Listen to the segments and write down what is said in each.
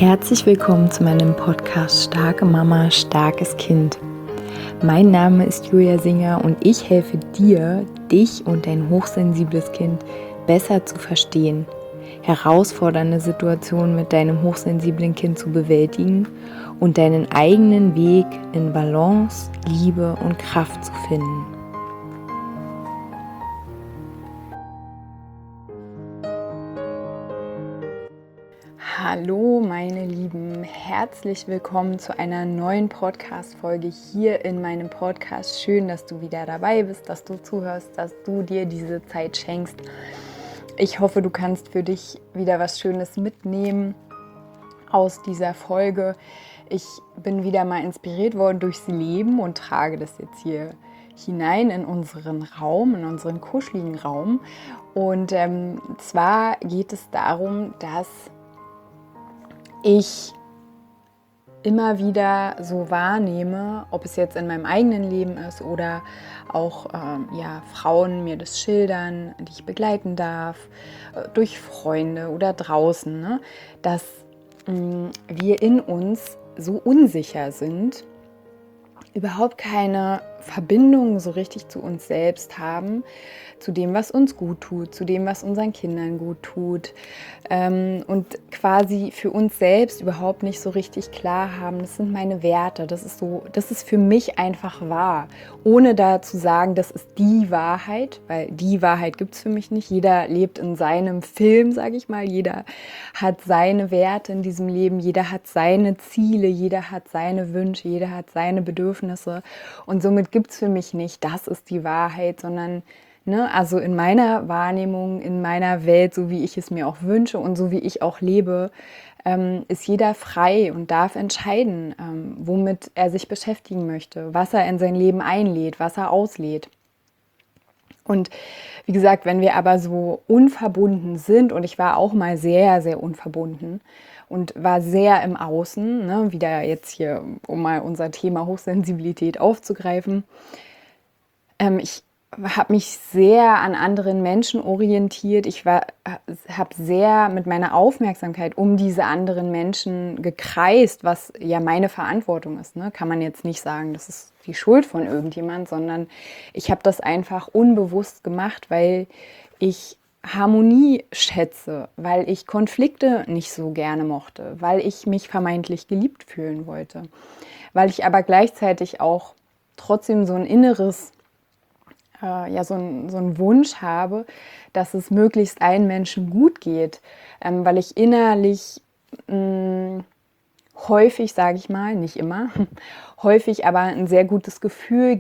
Herzlich willkommen zu meinem Podcast Starke Mama, starkes Kind. Mein Name ist Julia Singer und ich helfe dir, dich und dein hochsensibles Kind besser zu verstehen, herausfordernde Situationen mit deinem hochsensiblen Kind zu bewältigen und deinen eigenen Weg in Balance, Liebe und Kraft zu finden. Hallo meine Lieben, herzlich willkommen zu einer neuen Podcast-Folge hier in meinem Podcast. Schön, dass du wieder dabei bist, dass du zuhörst, dass du dir diese Zeit schenkst. Ich hoffe, du kannst für dich wieder was Schönes mitnehmen aus dieser Folge. Ich bin wieder mal inspiriert worden durchs Leben und trage das jetzt hier hinein in unseren Raum, in unseren kuscheligen Raum. Und zwar geht es darum, dass ich immer wieder so wahrnehme, ob es jetzt in meinem eigenen Leben ist oder auch Frauen mir das schildern, die ich begleiten darf, durch Freunde oder draußen, ne? Dass wir in uns so unsicher sind, überhaupt keine Verbindung so richtig zu uns selbst haben, zu dem, was uns gut tut, zu dem, was unseren Kindern gut tut und quasi für uns selbst überhaupt nicht so richtig klar haben, das sind meine Werte, das ist für mich einfach wahr, ohne da zu sagen, das ist die Wahrheit, weil die Wahrheit gibt es für mich nicht. Jeder lebt in seinem Film, sage ich mal, jeder hat seine Werte in diesem Leben, jeder hat seine Ziele, jeder hat seine Wünsche, jeder hat seine Bedürfnisse und somit gibt es für mich nicht, das ist die Wahrheit, sondern also in meiner Wahrnehmung, in meiner Welt, so wie ich es mir auch wünsche und so wie ich auch lebe, ist jeder frei und darf entscheiden, womit er sich beschäftigen möchte, was er in sein Leben einlädt, was er auslädt. Und wie gesagt, wenn wir aber so unverbunden sind, und ich war auch mal sehr, sehr unverbunden und war sehr im Außen, ne, wieder jetzt hier, um mal unser Thema Hochsensibilität aufzugreifen, ich habe mich sehr an anderen Menschen orientiert. Ich habe sehr mit meiner Aufmerksamkeit um diese anderen Menschen gekreist, was ja meine Verantwortung ist. Ne? Kann man jetzt nicht sagen, das ist die Schuld von irgendjemand, sondern ich habe das einfach unbewusst gemacht, weil ich Harmonie schätze, weil ich Konflikte nicht so gerne mochte, weil ich mich vermeintlich geliebt fühlen wollte, weil ich aber gleichzeitig auch trotzdem so ein inneres so einen Wunsch habe, dass es möglichst allen Menschen gut geht, weil ich innerlich häufig, sage ich mal, nicht immer, häufig aber ein sehr gutes Gefühl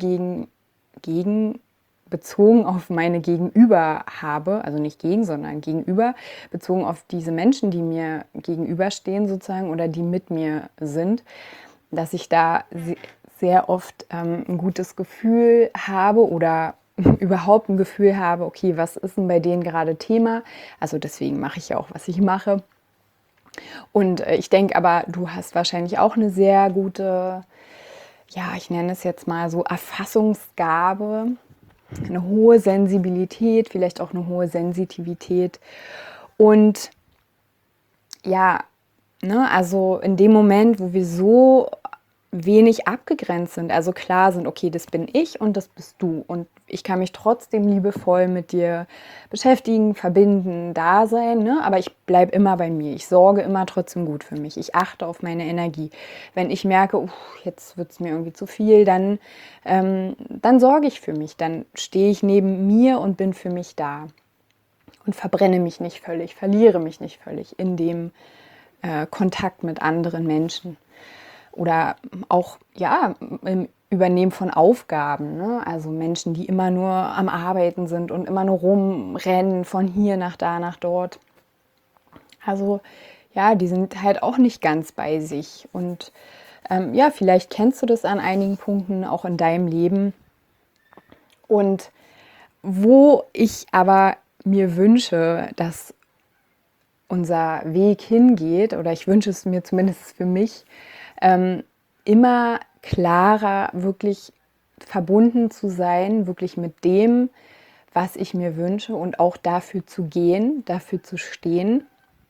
bezogen auf meine Gegenüber habe, also nicht gegen, sondern gegenüber, bezogen auf diese Menschen, die mir gegenüberstehen sozusagen oder die mit mir sind, dass ich da sehr oft ein gutes Gefühl habe oder überhaupt ein Gefühl habe, okay, was ist denn bei denen gerade Thema? Also deswegen mache ich ja auch, was ich mache. Und ich denke aber, du hast wahrscheinlich auch eine sehr gute, ja, ich nenne es jetzt mal so Erfassungsgabe, eine hohe Sensibilität, vielleicht auch eine hohe Sensitivität. Und ja, ne, also in dem Moment, wo wir so wenig abgegrenzt sind, also klar sind, okay, das bin ich und das bist du und ich kann mich trotzdem liebevoll mit dir beschäftigen, verbinden, da sein, ne? Aber ich bleibe immer bei mir, ich sorge immer trotzdem gut für mich, ich achte auf meine Energie. Wenn ich merke, jetzt wird es mir irgendwie zu viel, dann sorge ich für mich, dann stehe ich neben mir und bin für mich da und verbrenne mich nicht völlig, verliere mich nicht völlig in dem Kontakt mit anderen Menschen. Oder auch, ja, im Übernehmen von Aufgaben. Ne? Also Menschen, die immer nur am Arbeiten sind und immer nur rumrennen von hier nach da, nach dort. Also ja, die sind halt auch nicht ganz bei sich. Und ja, vielleicht kennst du das an einigen Punkten auch in deinem Leben. Und wo ich aber mir wünsche, dass unser Weg hingeht, oder ich wünsche es mir zumindest für mich, immer klarer wirklich verbunden zu sein, wirklich mit dem, was ich mir wünsche und auch dafür zu gehen, dafür zu stehen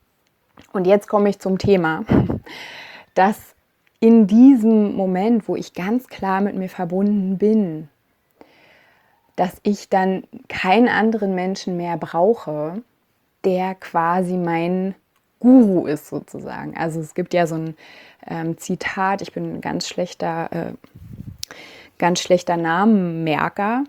Und jetzt komme ich zum Thema, dass in diesem Moment, wo ich ganz klar mit mir verbunden bin, dass ich dann keinen anderen Menschen mehr brauche, der quasi mein Guru ist sozusagen. Also es gibt ja so ein Zitat, ich bin ein ganz schlechter Namenmerker.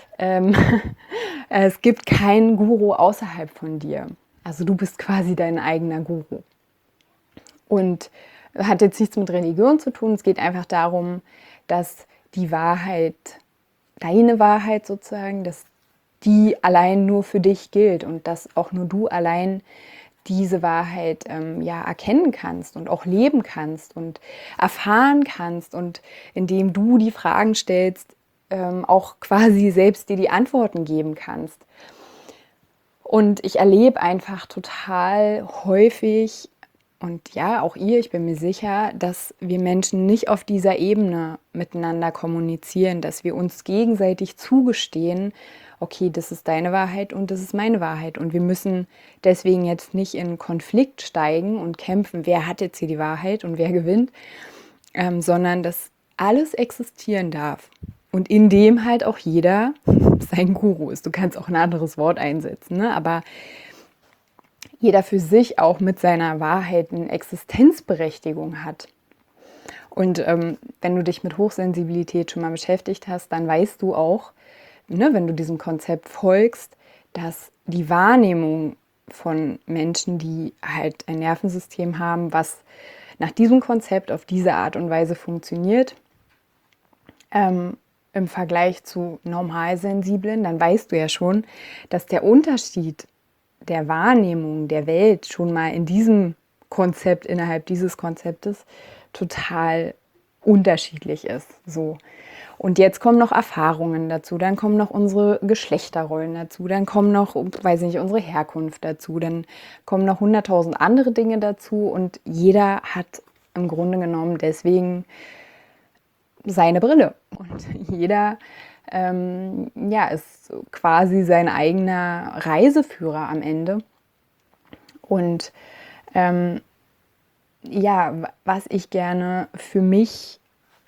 Es gibt keinen Guru außerhalb von dir. Also du bist quasi dein eigener Guru. Und hat jetzt nichts mit Religion zu tun. Es geht einfach darum, dass die Wahrheit, deine Wahrheit sozusagen, dass die allein nur für dich gilt und dass auch nur du allein diese Wahrheit erkennen kannst und auch leben kannst und erfahren kannst und indem du die Fragen stellst, auch quasi selbst dir die Antworten geben kannst. Und ich erlebe einfach total häufig, und ja, auch ihr, ich bin mir sicher, dass wir Menschen nicht auf dieser Ebene miteinander kommunizieren, dass wir uns gegenseitig zugestehen, okay, das ist deine Wahrheit und das ist meine Wahrheit. Und wir müssen deswegen jetzt nicht in Konflikt steigen und kämpfen, wer hat jetzt hier die Wahrheit und wer gewinnt, sondern dass alles existieren darf. Und in dem halt auch jeder sein Guru ist. Du kannst auch ein anderes Wort einsetzen, ne? Aber jeder für sich auch mit seiner Wahrheit eine Existenzberechtigung hat. Und wenn du dich mit Hochsensibilität schon mal beschäftigt hast, dann weißt du auch, ne, wenn du diesem Konzept folgst, dass die Wahrnehmung von Menschen, die halt ein Nervensystem haben, was nach diesem Konzept auf diese Art und Weise funktioniert, im Vergleich zu Normalsensiblen, dann weißt du ja schon, dass der Unterschied der Wahrnehmung der Welt schon mal in diesem Konzept, innerhalb dieses Konzeptes, total unterschiedlich ist. So. Und jetzt kommen noch Erfahrungen dazu, dann kommen noch unsere Geschlechterrollen dazu, dann kommen noch, weiß ich nicht, unsere Herkunft dazu, dann kommen noch 100.000 andere Dinge dazu und jeder hat im Grunde genommen deswegen seine Brille. Und jeder ist quasi sein eigener Reiseführer am Ende. Und was ich gerne für mich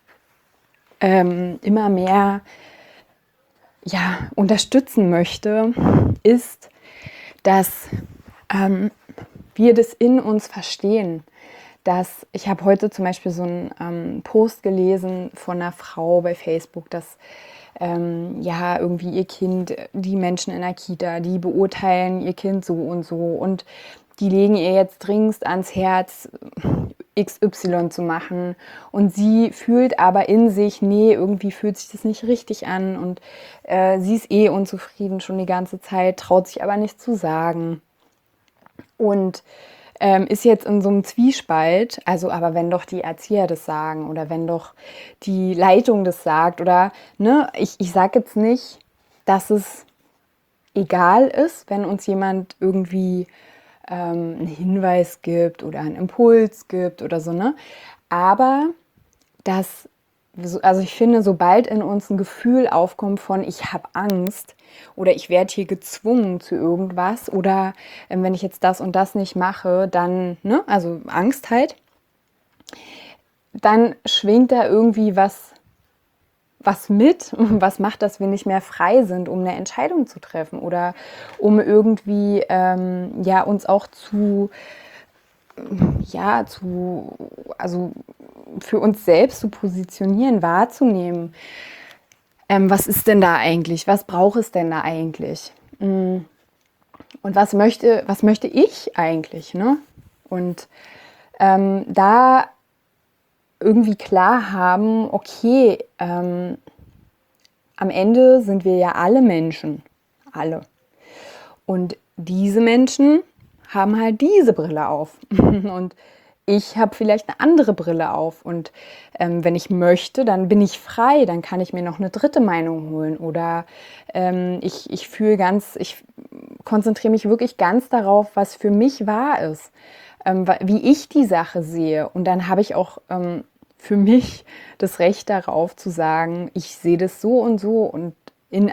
immer mehr unterstützen möchte, ist, dass wir das in uns verstehen. Dass ich habe heute zum Beispiel so einen Post gelesen von einer Frau bei Facebook, dass irgendwie ihr Kind, die Menschen in der Kita, die beurteilen ihr Kind so und die legen ihr jetzt dringend ans Herz, XY zu machen und sie fühlt aber in sich, nee, irgendwie fühlt sich das nicht richtig an und sie ist unzufrieden schon die ganze Zeit, traut sich aber nicht zu sagen und ist jetzt in so einem Zwiespalt, also aber wenn doch die Erzieher das sagen oder wenn doch die Leitung das sagt oder, ne, ich sage jetzt nicht, dass es egal ist, wenn uns jemand irgendwie einen Hinweis gibt oder einen Impuls gibt oder so, ne, aber dass, also ich finde, sobald in uns ein Gefühl aufkommt von ich habe Angst oder ich werde hier gezwungen zu irgendwas oder wenn ich jetzt das und das nicht mache, dann, ne, also Angst halt, dann schwingt da irgendwie was mit, was macht, dass wir nicht mehr frei sind, um eine Entscheidung zu treffen oder um irgendwie uns auch also für uns selbst zu positionieren, wahrzunehmen. Was ist denn da eigentlich? Was braucht es denn da eigentlich? Und was möchte ich eigentlich? Ne? Und da irgendwie klar haben, okay, am Ende sind wir ja alle Menschen, alle. Und diese Menschen haben halt diese Brille auf und ich habe vielleicht eine andere Brille auf und wenn ich möchte, dann bin ich frei, dann kann ich mir noch eine dritte Meinung holen oder ich konzentriere mich wirklich ganz darauf, was für mich wahr ist, wie ich die Sache sehe und dann habe ich auch für mich das Recht darauf zu sagen, ich sehe das so und in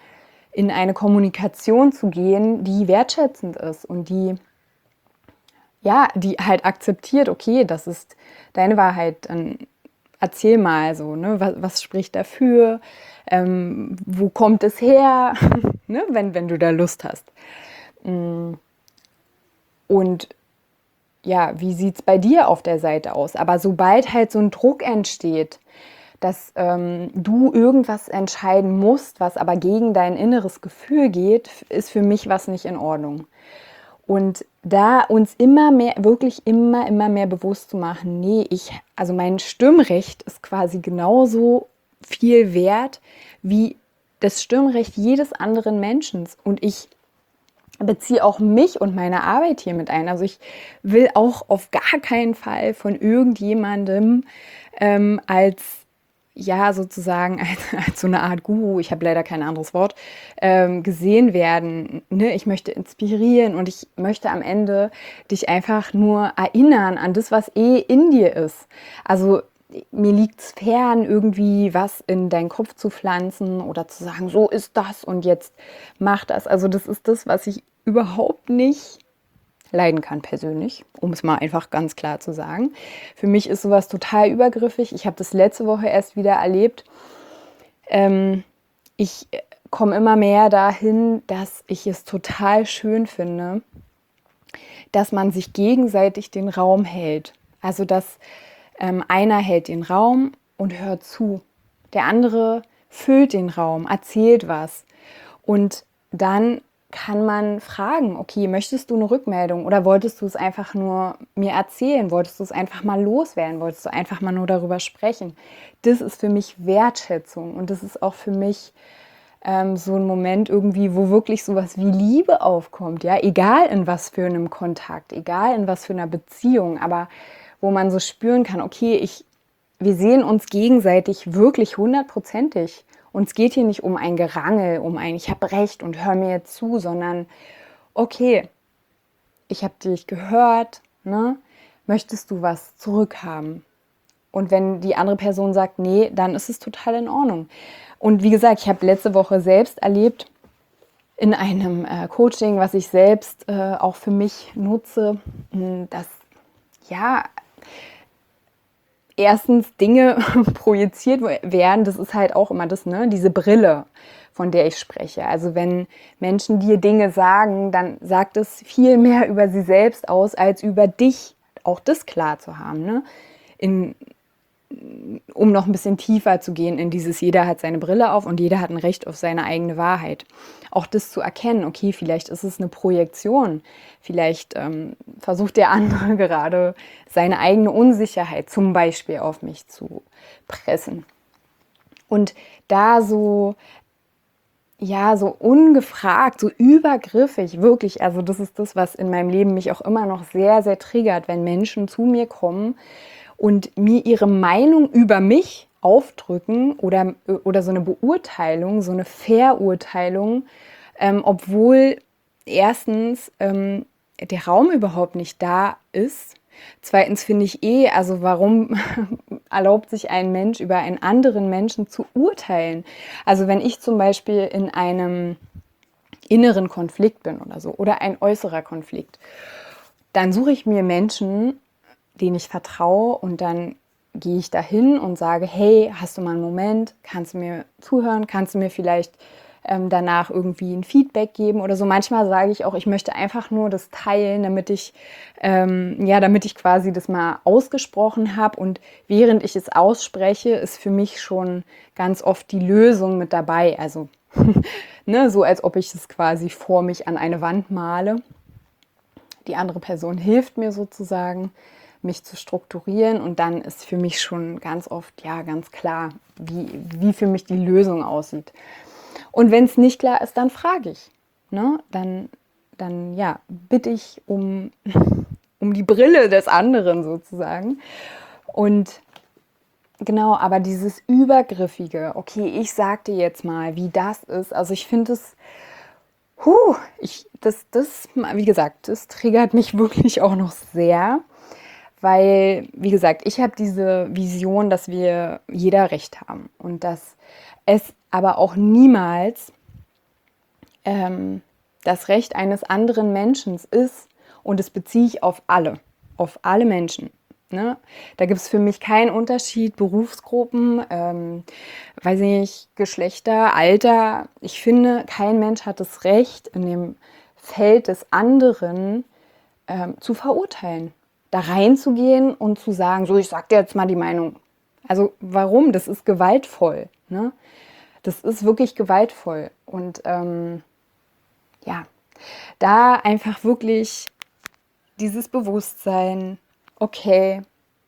eine Kommunikation zu gehen, die wertschätzend ist und die ja, die halt akzeptiert, okay, das ist deine Wahrheit, dann erzähl mal so, ne, was spricht dafür, wo kommt es her, ne, wenn du da Lust hast. Und ja, wie sieht es bei dir auf der Seite aus? Aber sobald halt so ein Druck entsteht, dass du irgendwas entscheiden musst, was aber gegen dein inneres Gefühl geht, ist für mich was nicht in Ordnung. Und da uns immer mehr, wirklich immer mehr bewusst zu machen, nee, also mein Stimmrecht ist quasi genauso viel wert wie das Stimmrecht jedes anderen Menschen. Und ich beziehe auch mich und meine Arbeit hier mit ein. Also ich will auch auf gar keinen Fall von irgendjemandem als ja, sozusagen als so eine Art Guru, ich habe leider kein anderes Wort, gesehen werden. Ne? Ich möchte inspirieren und ich möchte am Ende dich einfach nur erinnern an das, was in dir ist. Also mir liegt es fern, irgendwie was in deinen Kopf zu pflanzen oder zu sagen, so ist das und jetzt mach das. Also das ist das, was ich überhaupt nicht leiden kann persönlich, um es mal einfach ganz klar zu sagen. Für mich ist sowas total übergriffig. Ich habe das letzte Woche erst wieder erlebt. Ich komme immer mehr dahin, dass ich es total schön finde, dass man sich gegenseitig den Raum hält. Also dass einer hält den Raum und hört zu. Der andere füllt den Raum, erzählt was. Und dann kann man fragen, okay, möchtest du eine Rückmeldung oder wolltest du es einfach nur mir erzählen? Wolltest du es einfach mal loswerden? Wolltest du einfach mal nur darüber sprechen? Das ist für mich Wertschätzung und das ist auch für mich so ein Moment irgendwie, wo wirklich sowas wie Liebe aufkommt, ja, egal in was für einem Kontakt, egal in was für einer Beziehung, aber wo man so spüren kann, okay, wir sehen uns gegenseitig wirklich 100%ig. Und es geht hier nicht um ein Gerangel, um ein ich habe recht und hör mir jetzt zu, sondern okay, ich habe dich gehört, ne? Möchtest du was zurückhaben? Und wenn die andere Person sagt, nee, dann ist es total in Ordnung. Und wie gesagt, ich habe letzte Woche selbst erlebt in einem Coaching, was ich selbst auch für mich nutze, dass ja erstens Dinge projiziert werden, das ist halt auch immer das, ne, diese Brille, von der ich spreche. Also wenn Menschen dir Dinge sagen, dann sagt es viel mehr über sie selbst aus, als über dich. Auch das klar zu haben, ne? Um noch ein bisschen tiefer zu gehen in dieses, jeder hat seine Brille auf und jeder hat ein Recht auf seine eigene Wahrheit. Auch das zu erkennen, okay, vielleicht ist es eine Projektion, vielleicht versucht der andere gerade seine eigene Unsicherheit zum Beispiel auf mich zu pressen. Und da so, ja, so ungefragt, so übergriffig, wirklich, also das ist das, was in meinem Leben mich auch immer noch sehr, sehr triggert, wenn Menschen zu mir kommen und mir ihre Meinung über mich aufdrücken oder so eine Beurteilung, so eine Verurteilung, obwohl erstens der Raum überhaupt nicht da ist. Zweitens finde ich also warum erlaubt sich ein Mensch über einen anderen Menschen zu urteilen? Also wenn ich zum Beispiel in einem inneren Konflikt bin oder so oder ein äußerer Konflikt, dann suche ich mir Menschen, denen ich vertraue und dann gehe ich dahin und sage, hey, hast du mal einen Moment, kannst du mir zuhören, kannst du mir vielleicht danach irgendwie ein Feedback geben oder so. Manchmal sage ich auch, ich möchte einfach nur das teilen, damit ich quasi das mal ausgesprochen habe und während ich es ausspreche, ist für mich schon ganz oft die Lösung mit dabei. Also ne, so als ob ich es quasi vor mich an eine Wand male. Die andere Person hilft mir sozusagen, mich zu strukturieren und dann ist für mich schon ganz oft, ja, ganz klar, wie für mich die Lösung aussieht. Und wenn es nicht klar ist, dann frage ich. Ne? Dann ja, bitte ich um die Brille des anderen sozusagen. Und genau, aber dieses Übergriffige, okay, ich sag dir jetzt mal, wie das ist. Also ich finde es, wie gesagt, das triggert mich wirklich auch noch sehr. Weil, wie gesagt, ich habe diese Vision, dass wir jeder Recht haben und dass es aber auch niemals das Recht eines anderen Menschen ist, Und das beziehe ich auf alle Menschen. Ne? Da gibt es für mich keinen Unterschied, Berufsgruppen, weiß nicht, Geschlechter, Alter. Ich finde, kein Mensch hat das Recht, in dem Feld des anderen zu verurteilen. Da reinzugehen und zu sagen, so, ich sag dir jetzt mal die Meinung. Also warum? Das ist gewaltvoll. Ne? Das ist wirklich gewaltvoll. Und ja, da einfach wirklich dieses Bewusstsein, okay,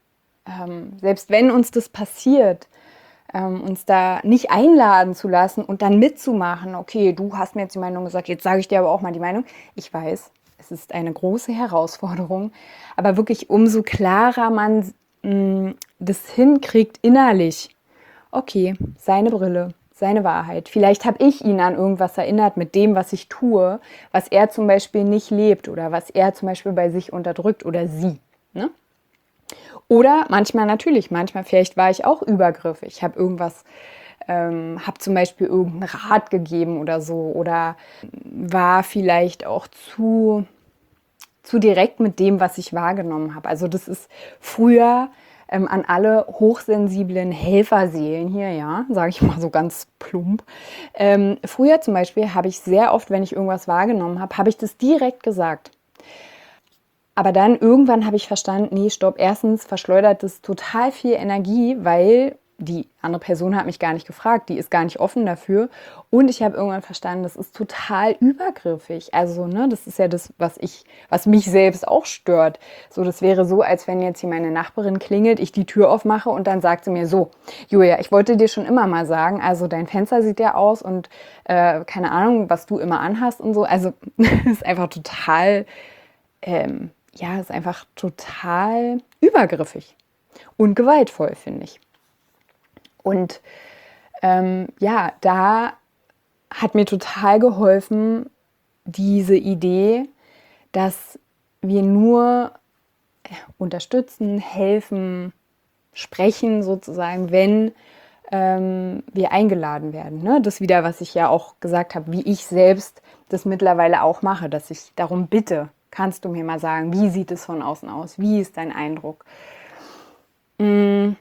selbst wenn uns das passiert, uns da nicht einladen zu lassen und dann mitzumachen, okay, du hast mir jetzt die Meinung gesagt, jetzt sage ich dir aber auch mal die Meinung. Ich weiß, es ist eine große Herausforderung, aber wirklich umso klarer man das hinkriegt innerlich, okay, seine Brille, seine Wahrheit. Vielleicht habe ich ihn an irgendwas erinnert mit dem, was ich tue, was er zum Beispiel nicht lebt oder was er zum Beispiel bei sich unterdrückt oder sie. Ne? Oder manchmal vielleicht war ich auch übergriffig. Ich habe irgendwas, habe zum Beispiel irgendeinen Rat gegeben oder so oder war vielleicht auch zu direkt mit dem, was ich wahrgenommen habe. Also das ist früher an alle hochsensiblen Helferseelen hier, ja, sage ich mal so ganz plump. Früher zum Beispiel habe ich sehr oft, wenn ich irgendwas wahrgenommen habe, habe ich das direkt gesagt. Aber dann irgendwann habe ich verstanden, nee, stopp, erstens verschleudert das total viel Energie, weil die andere Person hat mich gar nicht gefragt, die ist gar nicht offen dafür. Und ich habe irgendwann verstanden, das ist total übergriffig. Also, ne, das ist ja das, was mich selbst auch stört. So, das wäre so, als wenn jetzt hier meine Nachbarin klingelt, ich die Tür aufmache und dann sagt sie mir so, Julia, ich wollte dir schon immer mal sagen, also dein Fenster sieht ja aus und keine Ahnung, was du immer anhast und so. Also, ist einfach total, ist einfach total übergriffig und gewaltvoll, finde ich. Und da hat mir total geholfen diese Idee, dass wir nur unterstützen, helfen, sprechen sozusagen, wenn wir eingeladen werden. Ne? Das wieder, was ich ja auch gesagt habe, wie ich selbst das mittlerweile auch mache, dass ich darum bitte, kannst du mir mal sagen, wie sieht es von außen aus? Wie ist dein Eindruck? Und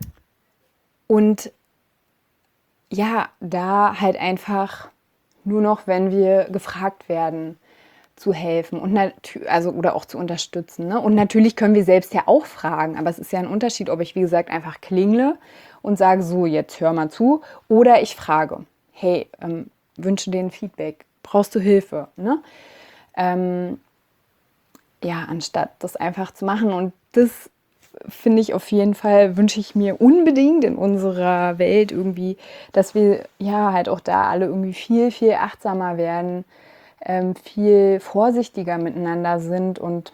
ja, da halt einfach nur noch, wenn wir gefragt werden, zu helfen und oder auch zu unterstützen. Ne? Und natürlich können wir selbst ja auch fragen, aber es ist ja ein Unterschied, ob ich, wie gesagt, einfach klingle und sage, so, jetzt hör mal zu, oder ich frage, hey, wünsche dir ein Feedback, brauchst du Hilfe? Ne? Anstatt das einfach zu machen. Und das finde ich auf jeden Fall, wünsche ich mir unbedingt in unserer Welt irgendwie, dass wir ja halt auch da alle irgendwie viel, viel achtsamer werden, viel vorsichtiger miteinander sind und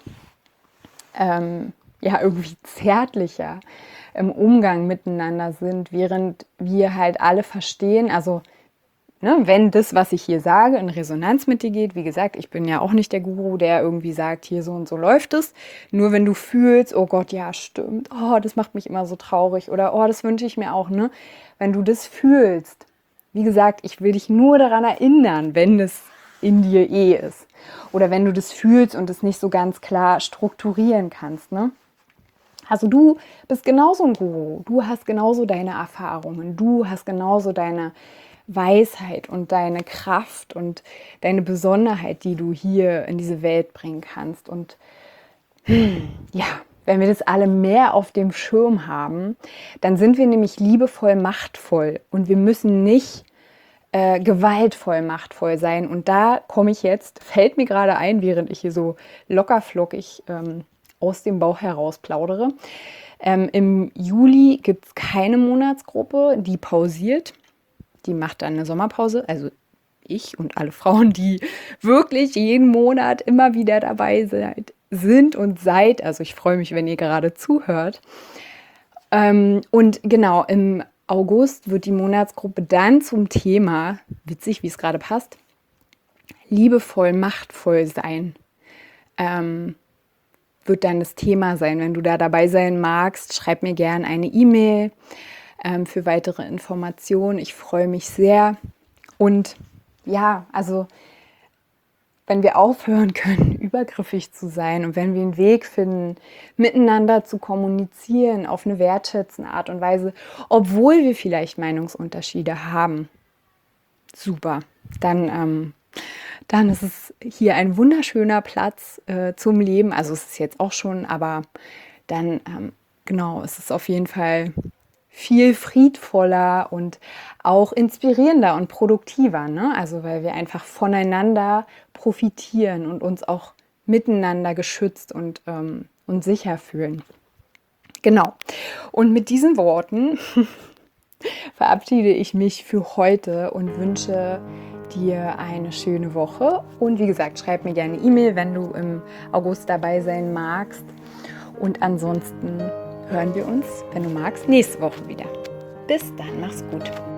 irgendwie zärtlicher im Umgang miteinander sind, während wir halt alle verstehen, also ne, wenn das, was ich hier sage, in Resonanz mit dir geht, wie gesagt, ich bin ja auch nicht der Guru, der irgendwie sagt, hier so und so läuft es. Nur wenn du fühlst, oh Gott, ja, stimmt, oh, das macht mich immer so traurig oder oh, das wünsche ich mir auch, ne? Wenn du das fühlst, wie gesagt, ich will dich nur daran erinnern, wenn es in dir ist. Oder wenn du das fühlst und es nicht so ganz klar strukturieren kannst, ne? Also du bist genauso ein Guru, du hast genauso deine Erfahrungen, du hast genauso deine Weisheit und deine Kraft und deine Besonderheit, die du hier in diese Welt bringen kannst. Und wenn wir das alle mehr auf dem Schirm haben, dann sind wir nämlich liebevoll machtvoll und wir müssen nicht gewaltvoll machtvoll sein. Und da komme ich jetzt, fällt mir gerade ein, während ich hier so lockerflockig aus dem Bauch heraus plaudere. Im Juli gibt es keine Monatsgruppe, die pausiert. Die macht dann eine Sommerpause. Also ich und alle Frauen, die wirklich jeden Monat immer wieder dabei sind und seid. Also ich freue mich, wenn ihr gerade zuhört. Und genau, im August wird die Monatsgruppe dann zum Thema, witzig, wie es gerade passt, liebevoll, machtvoll sein. Wird dann das Thema sein. Wenn du da dabei sein magst, schreib mir gerne eine E-Mail für weitere Informationen. Ich freue mich sehr. Und ja, also wenn wir aufhören können, übergriffig zu sein und wenn wir einen Weg finden, miteinander zu kommunizieren auf eine wertschätzende Art und Weise, obwohl wir vielleicht Meinungsunterschiede haben, super. Dann ist es hier ein wunderschöner Platz zum Leben. Also es ist jetzt auch schon, aber dann, genau, es ist auf jeden Fall viel friedvoller und auch inspirierender und produktiver, ne? Also weil wir einfach voneinander profitieren und uns auch miteinander geschützt und sicher fühlen. Genau. Und mit diesen Worten verabschiede ich mich für heute und wünsche dir eine schöne Woche. Und wie gesagt, schreib mir gerne E-Mail, wenn du im August dabei sein magst. Und ansonsten hören wir uns, wenn du magst, nächste Woche wieder. Bis dann, mach's gut.